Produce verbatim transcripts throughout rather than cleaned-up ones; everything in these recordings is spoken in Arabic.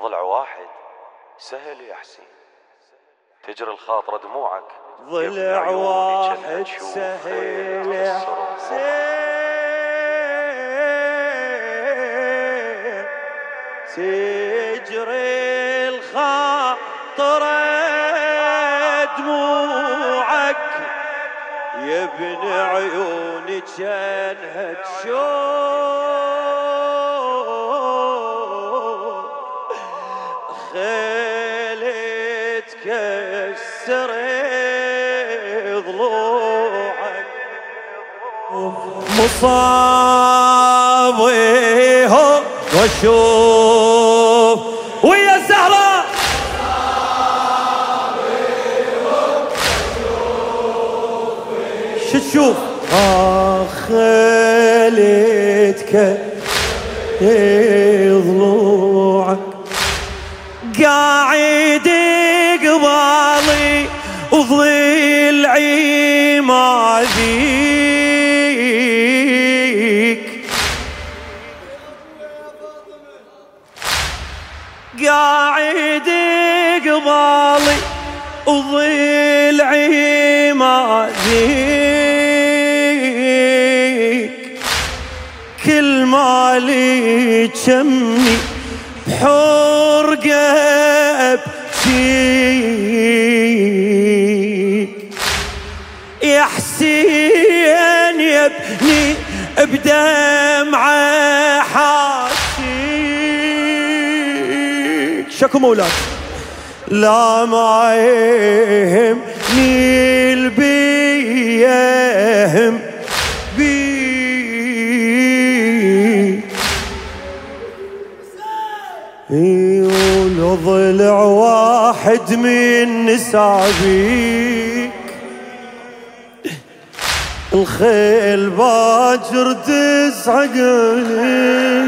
ضلع واحد سهل يا حسين، تجري الخاطر دموعك، ضلع واحد سهل يا حسين، تجري الخاطر دموعك يا ابن عيوني جنها تشوف، خيلي تكسر ضلوعك مصابيهم واشوف ويا الزهراء شو تشوف خليتك ضلوعك قاعد قبالي وضلعي ما ذيك، قاعد قبالي وضلعي ما ذيك، كل مالي جمي بحرقة بشيك، يا حسين يا ابني بدمعة حاشيك، شكو مولاك لا ما يهمني البيهم بيك، ولو ضلع واحد من نسابيك، الخيل باجر تزعقني،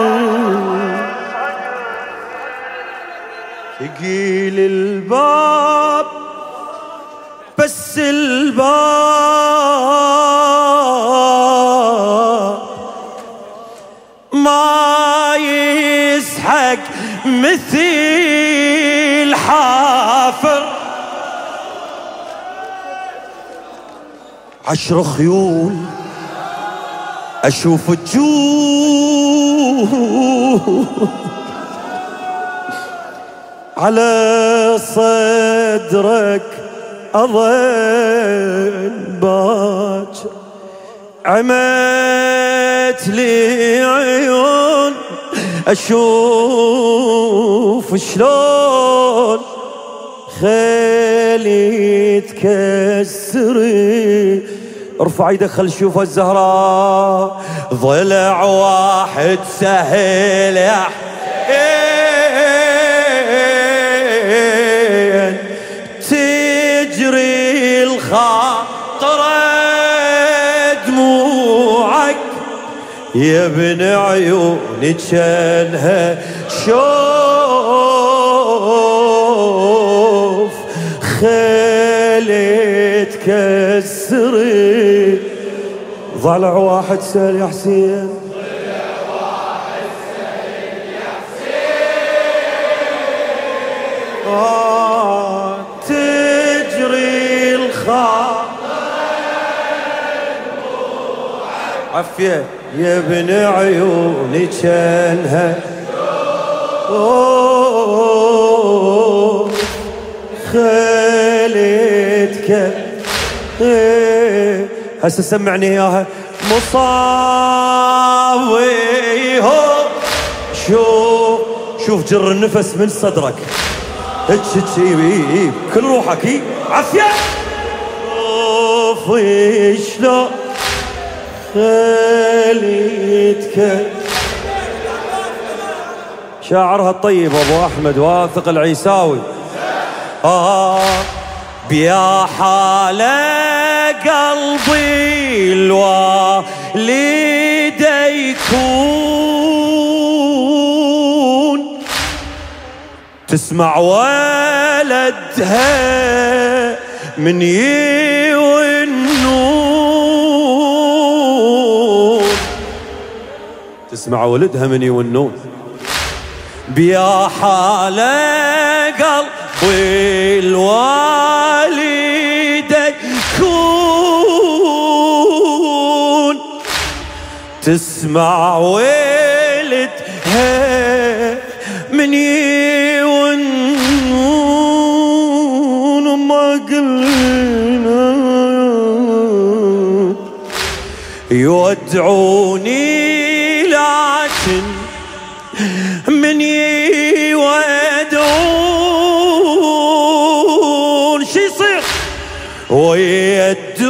ثقيل الباب بس الباب ما يسحق مثل حافر، عشر خيول اشوف الجوه على صدرك أظل باكر، عمت لي عيون أشوف شلون خيلي تكسري، ارفع يدك خل شوف الزهراء، ضلع واحد سهل يا تجري الخاطر دموعك يا ابن عيوني جنها شوف، خيلي تكسري، ضلع واحد سهل يا حسين، ضلع واحد سهل يا حسين، آه تجري الخاطر دموعك عفية يا ابن عيوني جنها شوف، خيلتك هسه سمعني اياها مصاويهم، شوف شوف جر النفس من صدرك هيك هيك كل روحك هي عافية، شوف شلون خليتك، شاعرها الطيب ابو احمد واثق العيساوي، آه بيا حالة قلبي الوالد يكون، تسمع ولدها من يونون، تسمع ولدها من يونون، بيا حالة قلبي الوالدة كون تسمع ولدها من يونون ما قلنا يودعوني لكن من يودعون شي يصير ويا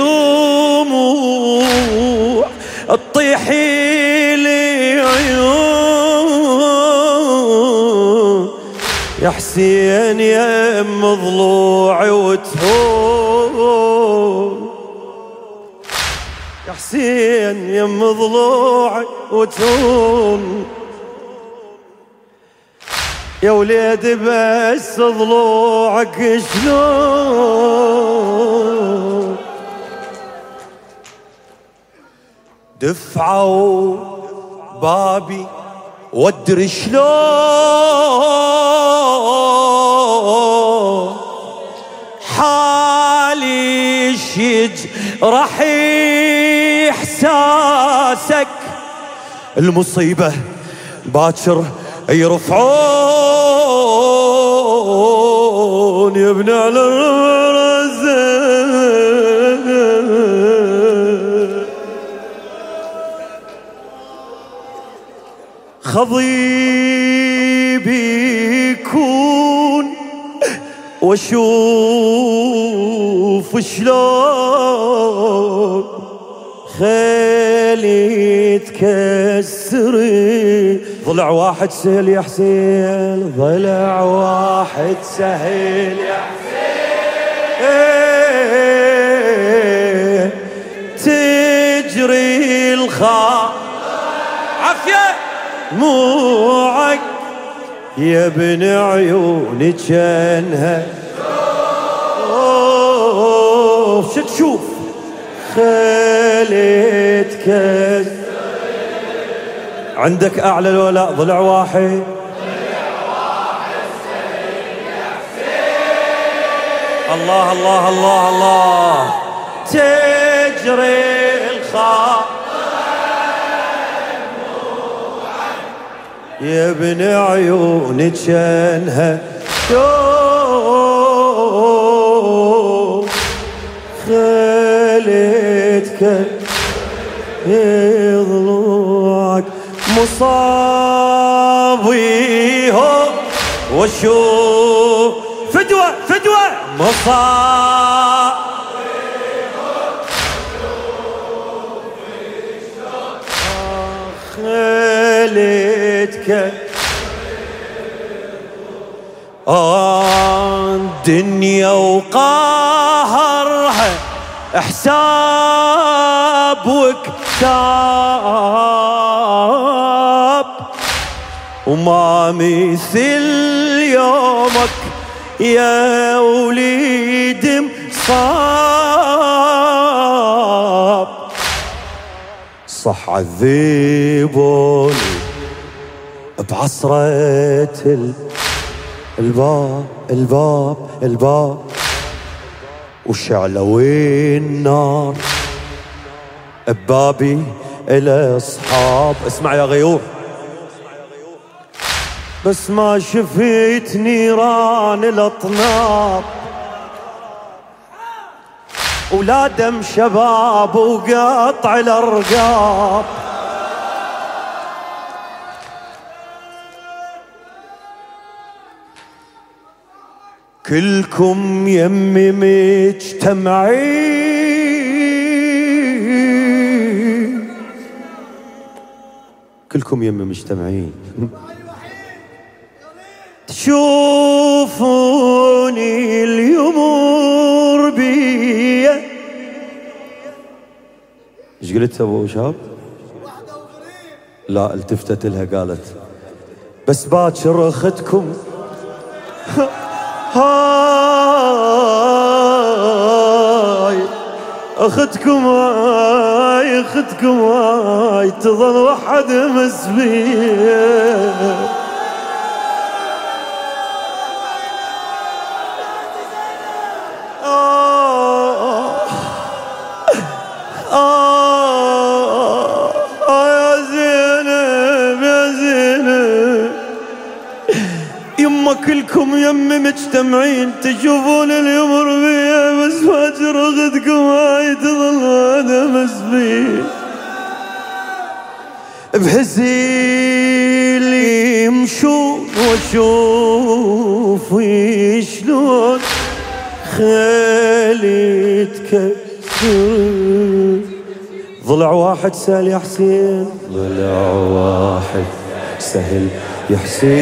الدموع تطيح لي عيون يا حسين يا ام ضلوعي وتهون يا حسين يا ام ضلوعي وتهون يا وليد بس ضلوعك شلون دفعوا بابي وادري شلون حالي يجرح احساسك المصيبة باكر يرفعون يا ابن على الرزق خضيبي يكون واشوف شلون خيلي تكسري ضلع واحد سهل يا حسين ضلع واحد سهل يا حسين تجري الخا عافية موعك يا ابن عيوني جنها اوه شو تشوف خليتك عندك اعلى الولاء ضلع واحد الله الله الله الله تجري الخا يا ابن عيوني جنها شوف خليتك يضلوعك مصابيهم وشوف فدوة فدوة مصابيهم خليتك آه دنيا وقهرها حساب وكتاب وما مثل يومك يا وليد مصاب صح عذبوني بعصرة الباب الباب الباب وشعلوا النار ببابي إلى أصحاب اسمع يا غيور بس ما شفيت نيران الأطناب ولا دم شباب وقطع الأرقاب كلكم يمي مجتمعين كلكم يمي مجتمعين تشوفوني اليمور بيا ايش قلت ابو شاب؟ لا التفتت لها قالت بس باكر اخذكم هاي اخذكم هاي اخذكم هاي تظل وحد مسبيه يما كلكم يمي مجتمعين تشوفون اليمر بيا، بس فاجر اخذكم هاي تظل هذا مسبين بهزيل يمشون واشوف شلون خيلي تكسر. ضلع واحد سهل يا حسين، ضلع واحد سهل يا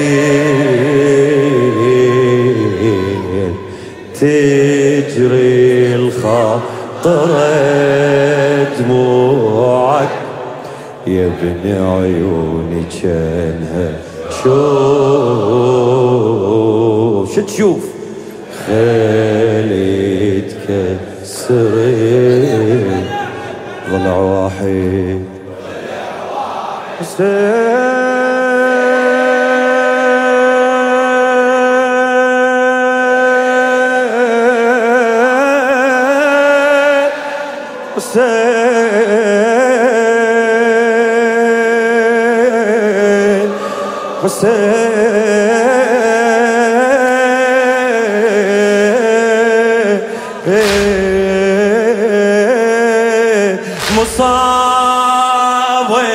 حسين، تجري الخاطر دموعك يا ابن عيوني كانها شوف. شو تشوف؟ خيلي تكسرين. ضلع واحد حسين، حسين حسين مصابي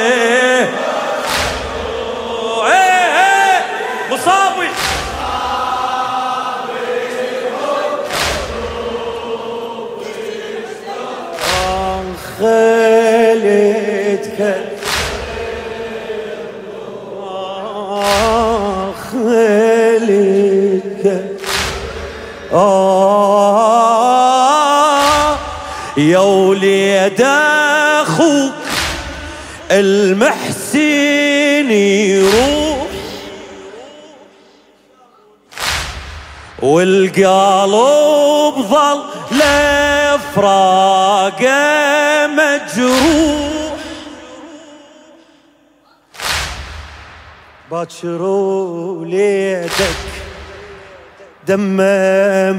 مصابي خليتك خليتك آه يا وليد أخوك المحسن يروح والقلب ظل لفراقه مجروح. باكر وليدك دمه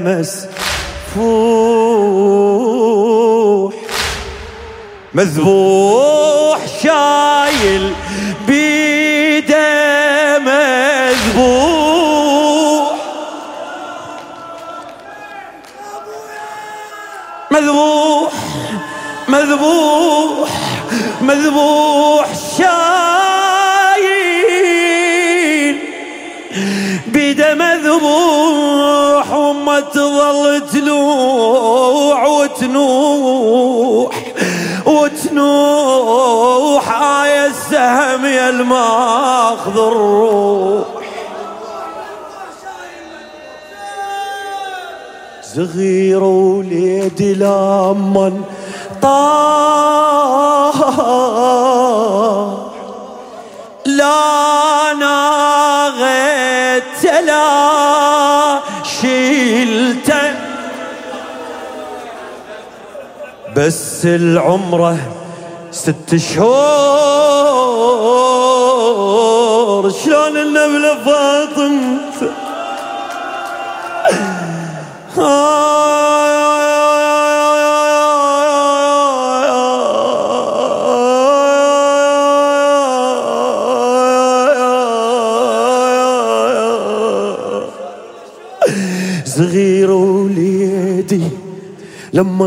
مسفوح مذبوح شايل بيده مذبوح مذبوح مذبوح مذبوح شايل بيده مذبوح وما تظل تلوح وتنوح وتنوح آية السهم يا الماخذ الروح. صغير وليدي لمن طاح لا ناغت لا شيلته بس العمره ست شهور شلون النبلة فاطمة صغير وليدي لما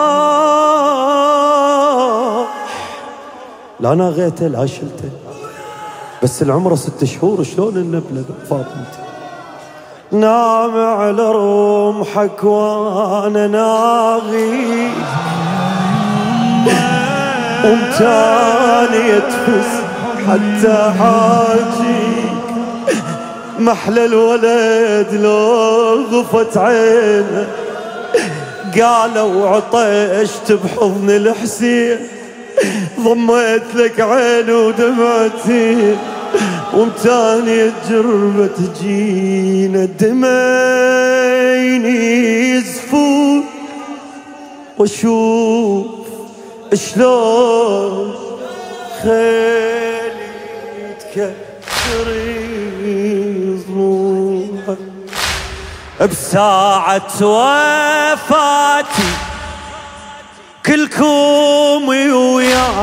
انطاح لا ناغيته لا شلته بس العمره ست شهور شلون النبلة فاطمتي نام على رمحك وانا ناغي ومتاني يتفز حتى حاجيك محلى الولد لو غفت عينه قالوا عطشت بحضن الحسين ضميت لك عيني ودمعتي ومتاني تجربة تجينا دمين يزفون واشوف شلون خيلي تكسر يظلومك بساعة وفاتي كلكم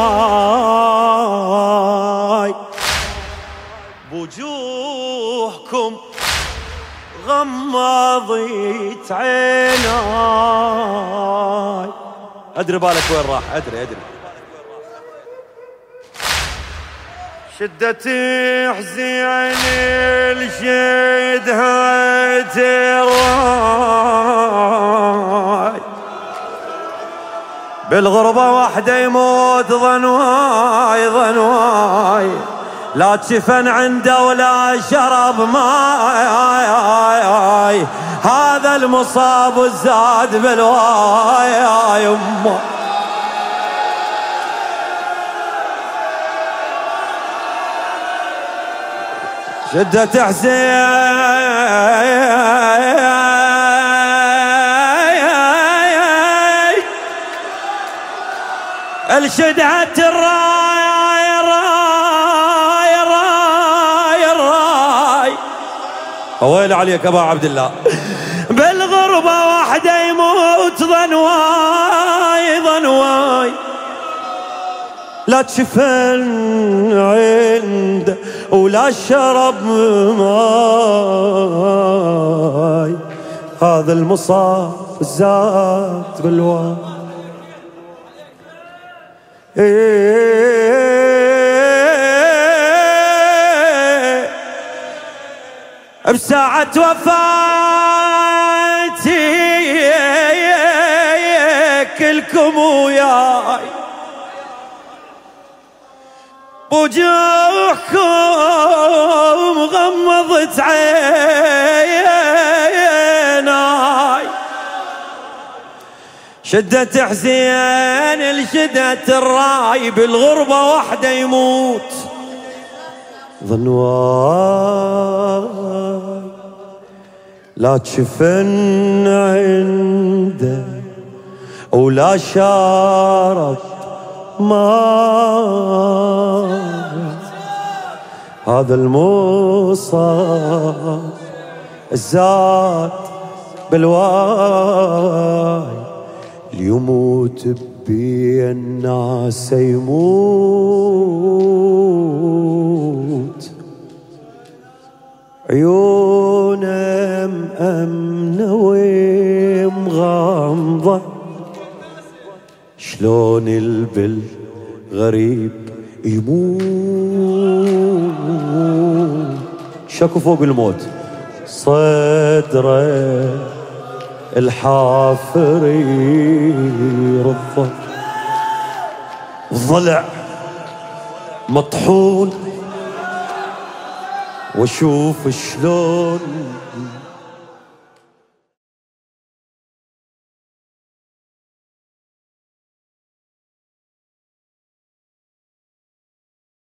وياي بوجوهكم قلوبكم غمضت عيناي. أدري بالك وين راح، أدري أدري. شدة حزين الشدها تراي، بالغربة وحده يموت ظنواي ظنواي، لا تشفن عنده ولا شرب ماي، هذا المصاب الزاد بالواي يا يمه. شدة حزين الشدعة الراي راي راي راي. ويل عليك ابا عبد الله، بالغربة وحده يموت ظنواي ظنواي، لا تشفن عنده ولا شرب ماي، هذا المصاب زاد بالواي. إيه بساعة وفاتي كلكم وياي، وجوهكم غمضت عيناي. شدة حزين الشدة الراي، بالغربة وحده يموت ظنواي، لا تشفن عنده ولا شارب ما، هذا المصاب الزاد بالواي. ليموت بي الناس يموت، عيونه مأمنة ومغامضة، شلون البل غريب يموت. شكو فوق الموت صدره الحافر يرضى، ضلع مطحون واشوف شلون